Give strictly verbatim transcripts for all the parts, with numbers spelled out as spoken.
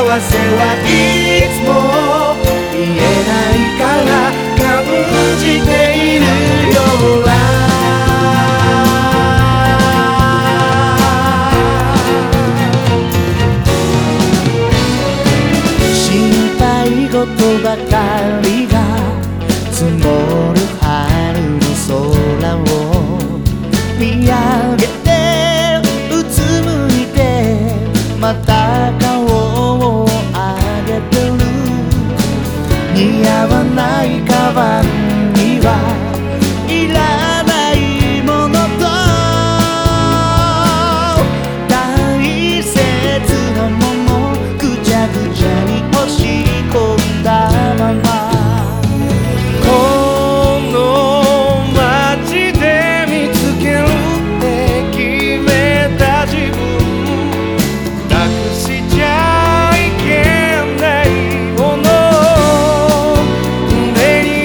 せはいつも見えないから感じているような心配事ばかりが積もる春の空を見上げてうつむいてまた顔を上げてる似合わないカバンにはいらないものと大切なものぐちゃぐちゃに押し込んだままこの街で見つけるって決めた自分なくしちゃいけないもの胸に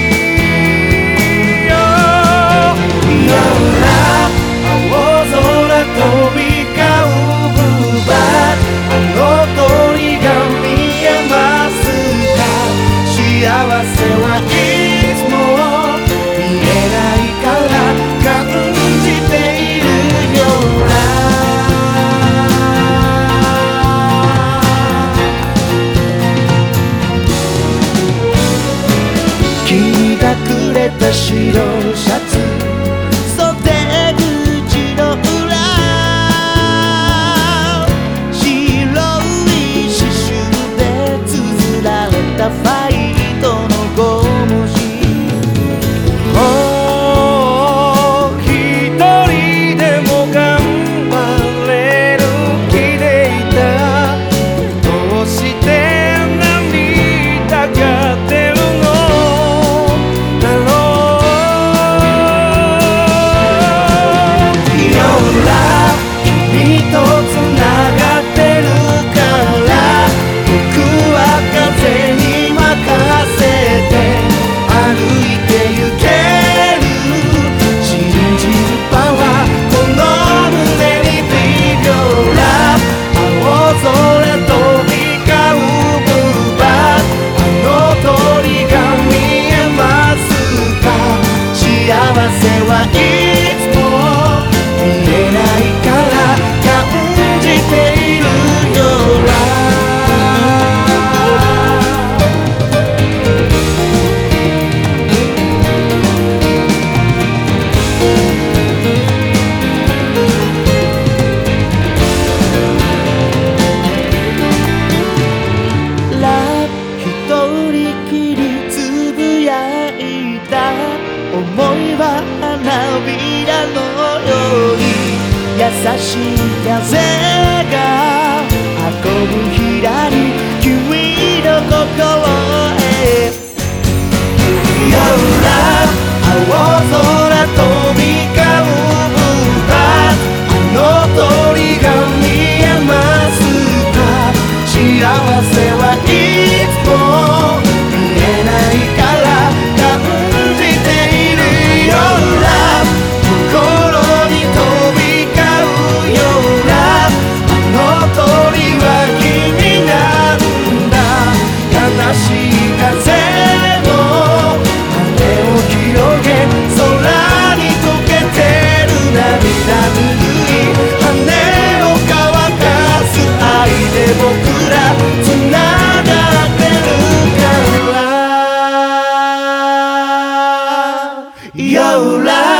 よ夜な青空飛び交うバーあの鳥が見えますか幸せはいつも見えないから感じているような君がくれた白シャツ袖口の裏白い刺繍で綴られたファイトのご文字もう一人でも頑張れる気でいたどうして涙が出るのだろう夜は君とつながってるから僕は風に任せて歩いてゆける信じるパワーこの胸にビデオラ青空飛び交うブルーバーあの鳥が見えますか幸せはいつも見えないから感じているよなラ一人きりつぶやいた思いは花びらのように優しい風が運ぶひらり君の心へ夜な青空飛び交うブルーバーあの鳥が見えますか幸せはいつも見えないから感じているような心に飛び交うようなあの鳥は君なんだ悲しい風の羽を広げ空に溶けてる涙ぬるい羽を乾かす愛で僕らつながってるから夜